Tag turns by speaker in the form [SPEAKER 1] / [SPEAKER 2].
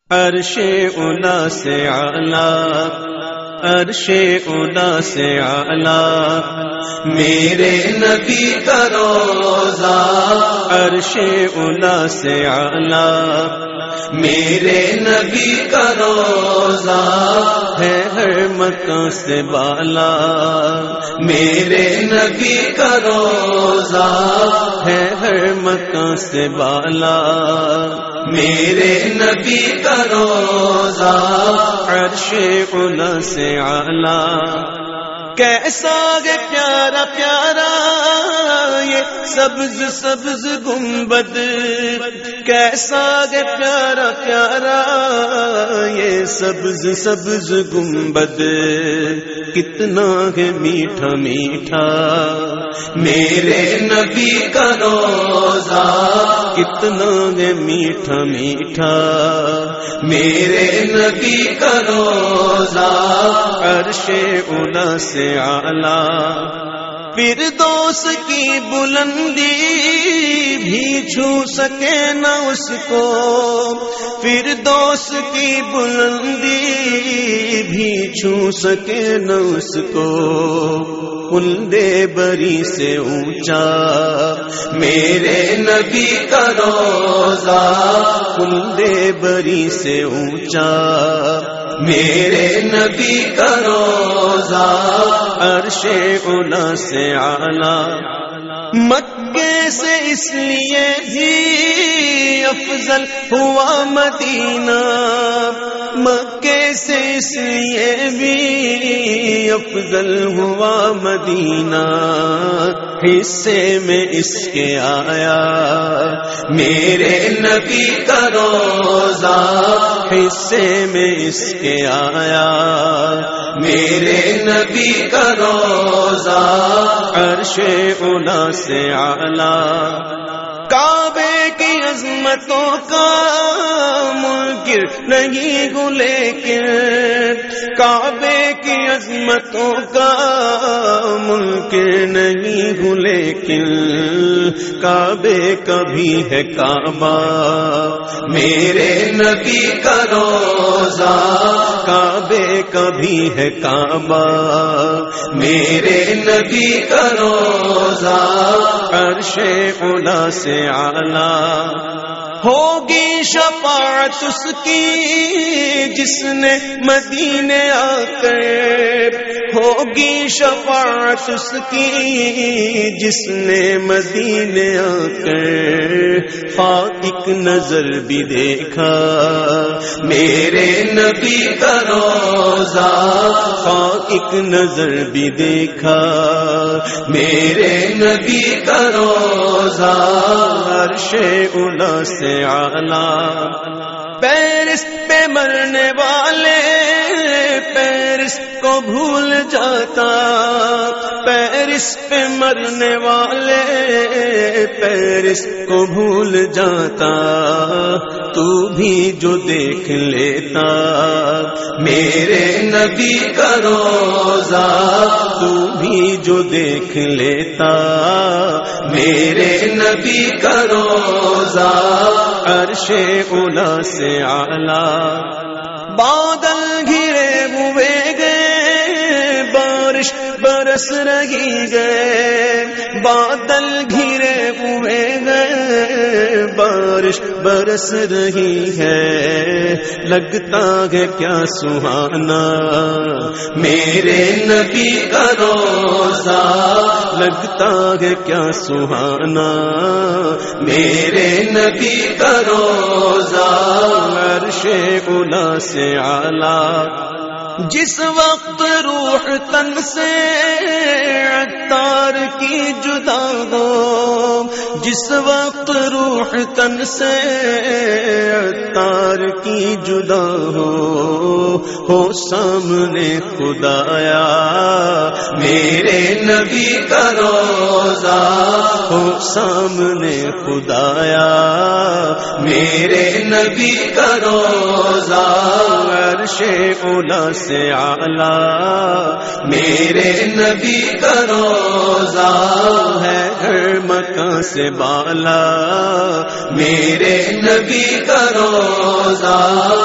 [SPEAKER 1] عرش اولا سے اعلیٰ، عرش اولا سے اعلیٰ،
[SPEAKER 2] میرے نبی کا روضہ
[SPEAKER 1] عرش اولا سے اعلیٰ،
[SPEAKER 2] میرے نبی کا روضہ
[SPEAKER 1] ہے ہر مکان سے بالا،
[SPEAKER 2] میرے نبی کا روضہ
[SPEAKER 1] ہے ہر مکان سے بالا،
[SPEAKER 2] میرے نبی کا روضہ
[SPEAKER 1] عرش اولا سے اعلیٰ۔ کیسا ہے پیارا پیارا یہ سبز سبز گنبد، کیسا ہے پیارا پیارا یہ سبز سبز گنبد، کتنا ہے میٹھا میٹھا
[SPEAKER 2] میرے نبی کا روضہ
[SPEAKER 1] کتنا ہے میٹھا میٹھا
[SPEAKER 2] میرے نبی کا روضہ
[SPEAKER 1] عرش اولا سے اعلیٰ۔ فردوس کی بلندی بھی چھو سکے نہ اس کو، فردوس کی بلندی بھی چھو سکے نہ اس کو، خلدِ بری سے اونچا
[SPEAKER 2] میرے نبی کا روضہ
[SPEAKER 1] خلدِ بری سے اونچا
[SPEAKER 2] میرے نبی کا روضہ
[SPEAKER 1] عرش اولا سے اعلیٰ۔ مکے سے اس لیے بھی افضل ہوا مدینہ، مکے سے اس لیے بھی افضل ہوا مدینہ، حصے میں اس کے آیا
[SPEAKER 2] میرے نبی کا روضہ
[SPEAKER 1] حصے میں اس کے آیا
[SPEAKER 2] میرے نبی کا روضہ
[SPEAKER 1] عرش اولا سے اعلیٰ۔ کعبے کی عظمتوں کا منکر نہیں ہوں لیکن، کعبے کی عظمتوں کا منکر نہیں ہوں لیکن، کعبے کا بھی ہے کعبہ
[SPEAKER 2] میرے نبی کا روضہ
[SPEAKER 1] کعبے کا بھی ہے کعبہ
[SPEAKER 2] میرے نبی کا روضہ
[SPEAKER 1] عرش اولا سے اعلیٰ۔ ہوگی شفاعت اس کی جس نے مدینے آ کر، ہوگی شفاعت اس کی جس نے مدینے آ کر خاک ایک نظر بھی دیکھا
[SPEAKER 2] میرے نبی کا روضہ
[SPEAKER 1] خاک ایک نظر بھی دیکھا
[SPEAKER 2] میرے نبی کا روضہ
[SPEAKER 1] عرش اولا سے اعلیٰ۔ پیرس پہ مرنے والے پیرس کو بھول جاتا، پیرس پہ مرنے والے پیرس کو بھول جاتا، تو بھی جو دیکھ لیتا
[SPEAKER 2] میرے نبی کا روضہ
[SPEAKER 1] تو بھی جو دیکھ لیتا
[SPEAKER 2] میرے نبی کا روضہ
[SPEAKER 1] عرش اولا سے اعلیٰ۔ بادل گھرے ہوئے گئے بارش برس رہی گئے، بادل گھرے ہوئے گئے بارش برس رہی ہے، لگتا ہے کیا سہانا
[SPEAKER 2] میرے نبی کا روضہ
[SPEAKER 1] لگتا ہے کیا سہانا
[SPEAKER 2] میرے نبی کا روضہ
[SPEAKER 1] عرش اولا سے اعلیٰ۔ جس وقت روح تن سے عطار کی جدا ہو، جس وقت روح تن سے عطار کی جدا ہو سامنے خدایا
[SPEAKER 2] میرے نبی کا روضہ
[SPEAKER 1] ہو سامنے خدایا
[SPEAKER 2] میرے نبی کا روضہ
[SPEAKER 1] عرش اولا سے اعلیٰ۔
[SPEAKER 2] میرے نبی کا روضہ
[SPEAKER 1] ہے ہر مکان سے بالا،
[SPEAKER 2] میرے نبی کا روضہ